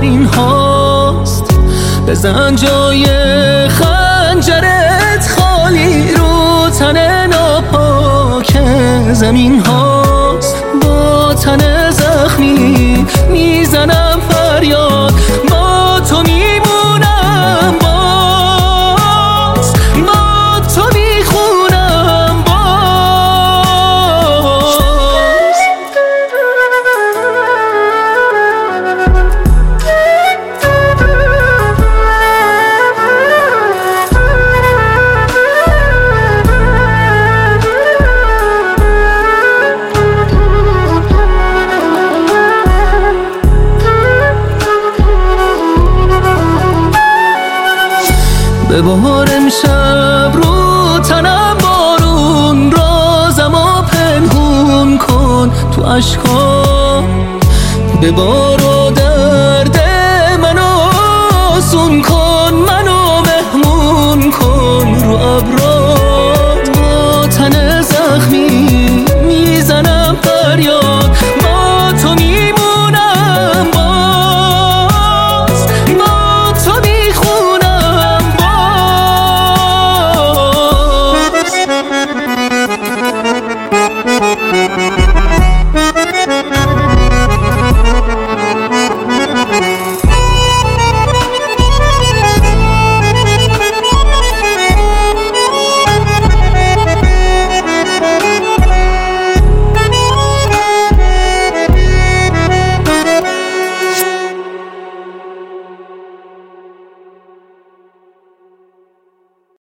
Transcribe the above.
آخرین هاست. بزن جای خنجرت خالی رو تن ناپاک زمین هاست. با تن زخمی میزنم فریاد، با تو میمونم، باز با تو میخونم باز. ببار امشب رو تنم بارون، رازمو پنهون کن تو اشکام. ببار